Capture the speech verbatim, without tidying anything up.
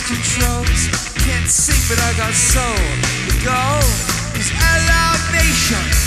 lost controls. Can't sing, but I got soul. The goal is elevation.